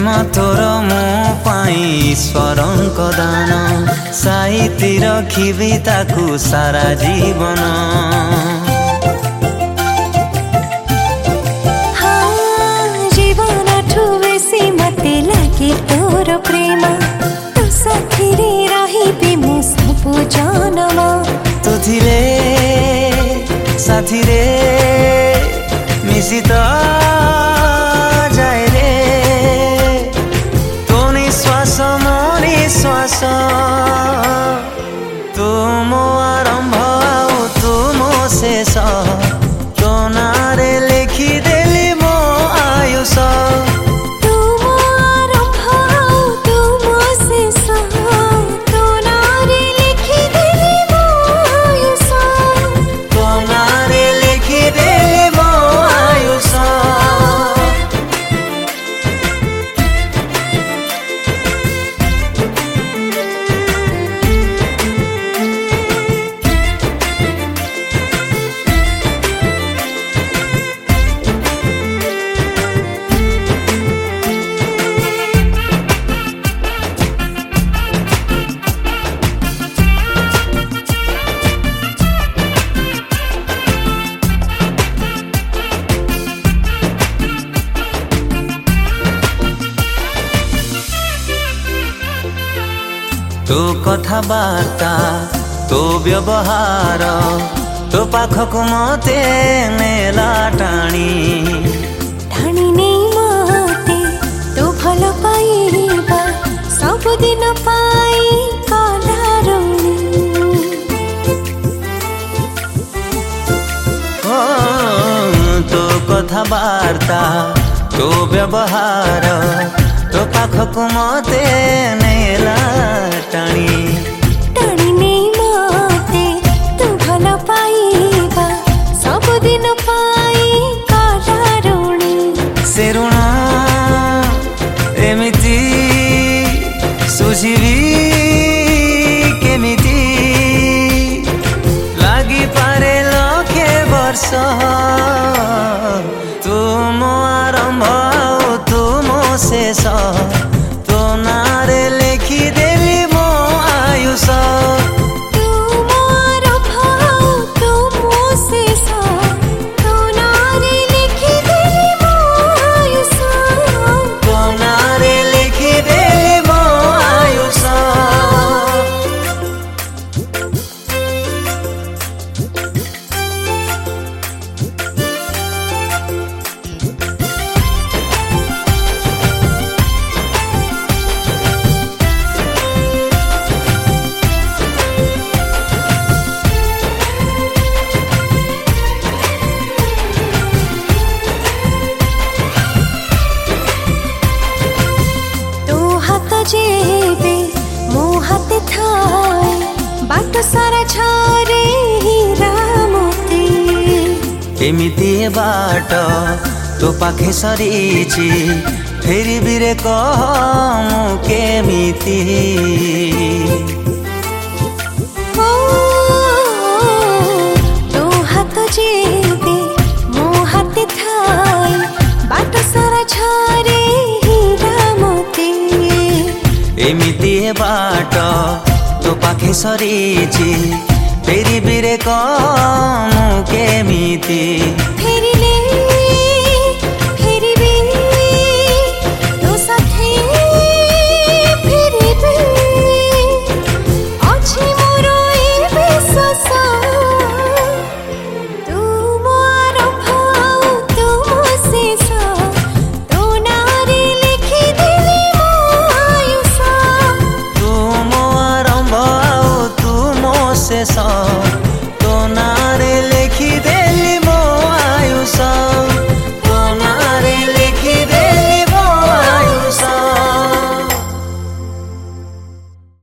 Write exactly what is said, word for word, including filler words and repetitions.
प्रेम तोर मो पाई ईश्वरंक दान साइती रखिबी ताकू सारा जीवन। हाँ जीवन ठू बेसी मते लागे तोर प्रेम तो साथी रे रहिबी मु सब जन्म। तू थिले साथी रे मिसी तो जाए रे तो निश्वास मो निश्वास तू मो आरंभ आउ तू मो शेष तो नारे लिखि देली मो आयुष। तू मो आरंभ आउ तू मो शेष तो नारे लिखि देली मो आयुष। तो नारे लिखि देली मो आयुष। तो कथबार्ता तो व्यवहार तो पाखक मते नेला टाणी ठाणी नहीं मते तो भल पाइबा सब दिन पाई कलारुणी। ओ तो कथबार्ता तो व्यवहार तो पाखक मते नेला टाणी टाणी नहीं मते तू भल पाइबा सब दिन पाई कलारुणी। से ऋण एमिति सुझिबी केमिति लागी पारे लखे वर्ष तू मो आरंभ आउ तू मो शेष तो नारे लिखि देली मो आयुष। तू मो आरंभ आउ तू मो शेष तो नारे लिखि देली मो आयुष। तो नारे लिखि देली मो आयुष। जेबे मो हाथे थाए बाट सारा छारे हीरा मोती। एमिति बाट तो पाखे सरीची फेरी बिरे कह मु केमिति। ओ तो हाथ जेबे मो हाथे थाए बाट सारा छारे हीरा मोती। एमिति बाट तो पाखे सरीची फेरी बिरे कह मु केमिति। फेरिले फेरिबे तो साथे फेरिबे अछि मोर ए विश्वास। तू मो आरंभ आउ तू मो शेष तो नारे लिखि देली मो आयुष। तू मो आरंभ आउ तू मो शेष